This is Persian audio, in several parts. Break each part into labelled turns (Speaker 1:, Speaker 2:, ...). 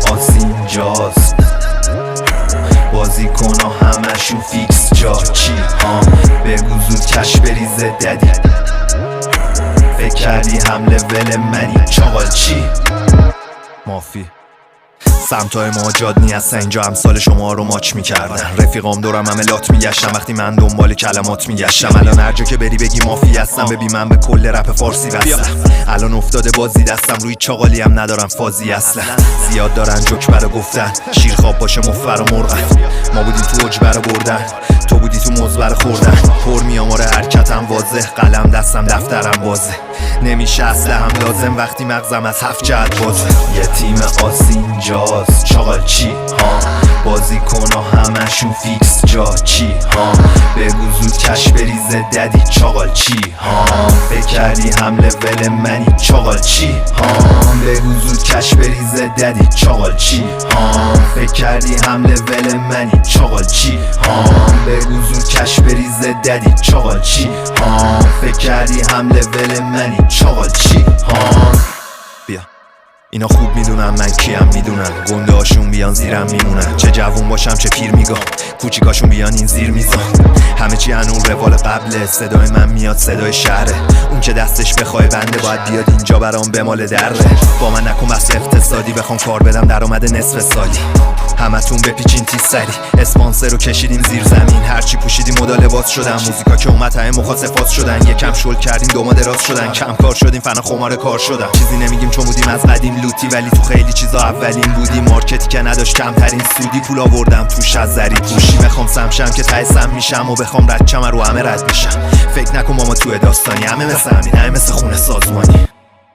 Speaker 1: آسینجاست، بازیکن ها همشون فیکس جا چی بگو زود کش بریزه ددی، فکر کردی حمله ول منی چاقال چی مافی. سمتای ما جادنی هستن اینجا امثال شما رو ماچ میکردن، رفیقام دورم همه لات میگشتم وقتی من دنبال کلمات میگشتم. الان هر جا که بری بگی مافی هستم، ببین من به کل رپ فارسی بستم. الان افتاده بازی دستم، روی چاقالی هم ندارم فازی اصلا. زیاد دارن جوک برا گفتن، شیر خواب باشه مفر و مرغن. ما بودیم تو اوج برا بردن، تو بودی تو موز برا خوردن. پر میاماره حرکتم واضح، قلم دستم دفترم بازه. نمیشه اصلا هم لازم وقتی مغزم از 7 جهت بازه. یه تیم آسینجاست، چاقال چی بازیکن ها همشون فیکس جا چی بگو زود کش بریزه ددی چاقال چی فکر کردی حمله ول منی چاقال چی بگو زود کش بریزه ددی چاقال چی فکر کردی حمله ول منی چاقال چی بگو زود کش بریزه ددی چاقال چی فکر کردی حمله ول منی چاقال چی بیا اینا خوب میدونن من کیم، میدونن گنده هاشون بیان زیرم میمونن. چه جوون باشم چه پیر میگم، کوچیکاشون بیان این زیر میزان. همه چی هنون روال قبله، صدای من میاد صدای شهره. اون که دستش بخواه بنده باید بیاد اینجا برام بمال دره. با من نکن بحث اقتصادی، بخوام کار بدم درآمد نصف سالی. همتون بپیچین تیز سری، اسپانسر رو کشیدیم زیر زمین. هرچی پوشیدیم مدل لباس شدن، موزیکا که اومد همه مخاصفات شدن. یکم شل کردیم دوما دراز شدن، کم کار شدیم فنا خمار کار شدن. چیزی نمیگیم چون بودیم از قدیم لوتی، ولی تو خیلی چیزا اولین بودیم. مارکتی که نداشت کمترین سودی، پول آوردم توش از زری پوشی. بخوام سمشم که تایسم میشم و بخوام ردچم رو همه رد میشم. فکر نکن ماما تو داستانی، همه مثل همین، همه مثل خونه سازمانی.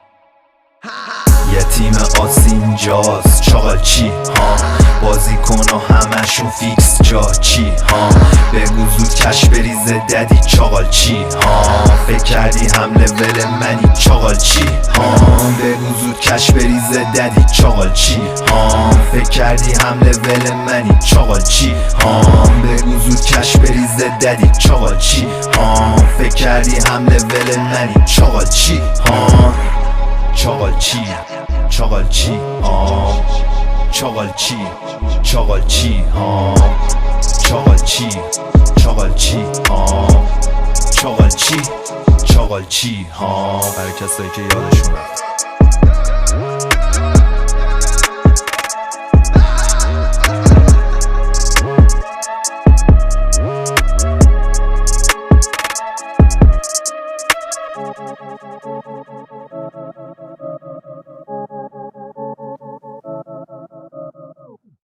Speaker 1: یه تیم آسینجاست، چاقال چی بازیکن ها همشون فیکس جا چی بگو زود کش بریزه ددی چاقال چی فکر کردی حمله ول منی چاقال چی بگو زود کش بریزه ددی چاقال چی فکر کردی حمله ول منی چاقال چی بگو زود کش بریزه ددی چاقال چی فکر کردی حمله ول منی چاقال چی چاقال چی چاقال چی چاقال چی چاقال چی چاقال چی چاقال چی چاقال چی چاقال چی برای کسایی که یادشون رفت.